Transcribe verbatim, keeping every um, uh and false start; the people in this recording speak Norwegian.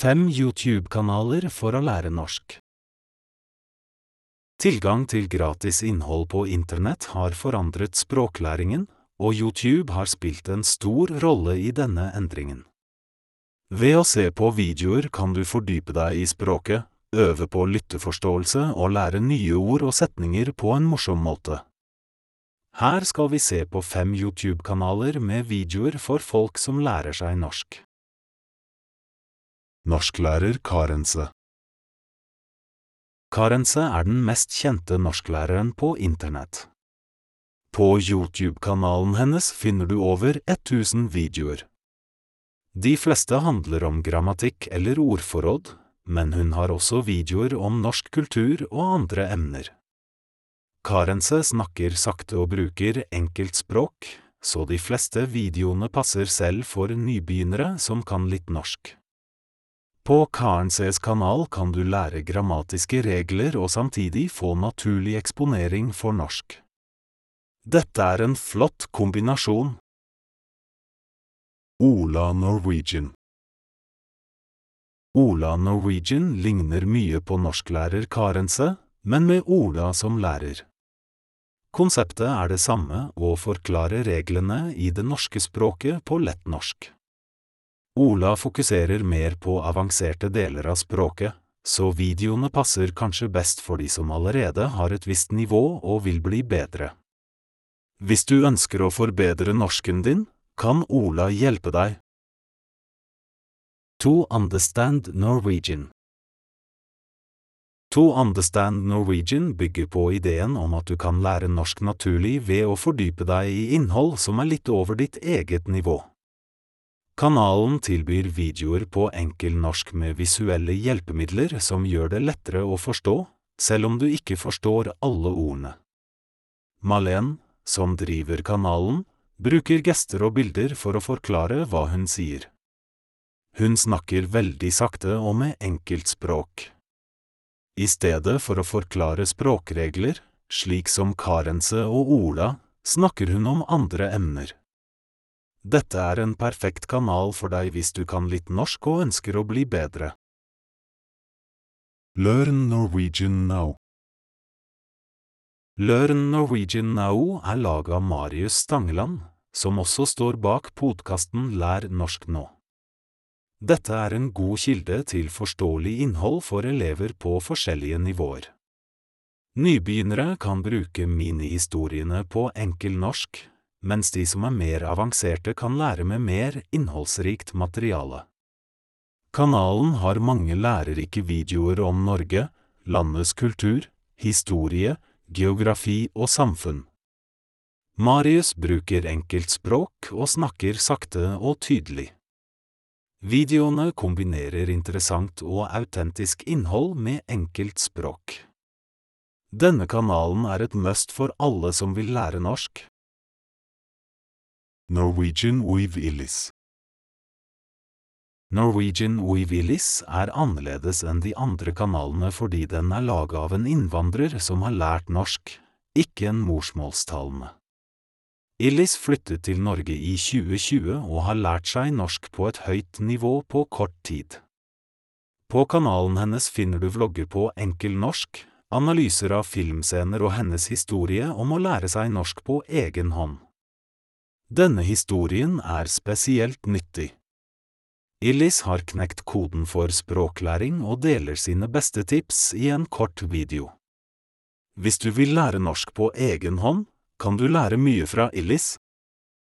Fem YouTube-kanaler for å lære norsk. Tilgang til gratis innhold på internett har forandret språklæringen, og YouTube har spilt en stor rolle i denne endringen. Ved å se på videoer kan du fordype deg i språket, øve på lytteforståelse og lære nye ord og setninger på en morsom måte. Her skal vi se på fem YouTube-kanaler med videoer for folk som lærer seg norsk. Norsklærer Karense. Karense er den mest kjente norsklæreren på internett. På YouTube-kanalen hennes finner du over tusen videoer. De fleste handler om grammatikk eller ordforråd, men hun har også videoer om norsk kultur og andre emner. Karense snakker sakte og bruker enkelt språk, så de fleste videoene passer selv for nybegynnere som kan litt norsk. På Karenses kanal kan du lære grammatiske regler og samtidig få naturlig eksponering for norsk. Dette er en flott kombinasjon. Ola Norwegian. Ola Norwegian ligner mye på norsklærer Karense, men med Ola som lærer. Konseptet er det samme å forklare reglene i det norske språket på lett norsk. Ola fokuserer mer på avanserte deler av språket, så videoene passer kanskje best for de som allerede har et visst nivå og vil bli bedre. Hvis du ønsker å forbedre norsken din, kan Ola hjelpe deg. To Understand Norwegian. To Understand Norwegian bygger på ideen om at du kan lære norsk naturlig ved å fordype deg i innhold som er litt over ditt eget nivå. Kanalen tilbyr videoer på enkel norsk med visuelle hjelpemidler som gjør det lettere å forstå, selv om du ikke forstår alle ordene. Malene, som driver kanalen, bruker gester og bilder for å forklare hva hun sier. Hun snakker veldig sakte og med enkelt språk. I stedet for å forklare språkregler, slik som Karense og Ola, snakker hun om andre emner. Dette er en perfekt kanal for deg hvis du kan litt norsk og ønsker å bli bedre. Learn Norwegian Now. Learn Norwegian Now er laget av Marius Stangeland, som også står bak podcasten Lær norsk nå. Dette er en god kilde til forståelig innhold for elever på forskjellige nivåer. Nybegynnere kan bruke minihistoriene på enkel norsk, mens de som er mer avanserte kan lære med mer innholdsrikt materiale. Kanalen har mange lærerike videoer om Norge, landets kultur, historie, geografi og samfunn. Marius bruker enkelt språk og snakker sakte og tydelig. Videoene kombinerer interessant og autentisk innhold med enkelt språk. Denne kanalen er et must for alle som vil lære norsk. Norwegian with Illis. Norwegian with Illis er annerledes enn de andre kanalene fordi den er laget av en innvandrer som har lært norsk, ikke en morsmålstalende. Illis flyttet til Norge i tjue tjue og har lært seg norsk på et høyt nivå på kort tid. På kanalen hennes finner du vlogger på enkel norsk, analyser av filmscener og hennes historie om å lære seg norsk på egen hånd. Denne historien er spesielt nyttig. Illis har knekt koden for språklæring og deler sine beste tips i en kort video. Hvis du vil lære norsk på egen hånd, kan du lære mye fra Illis.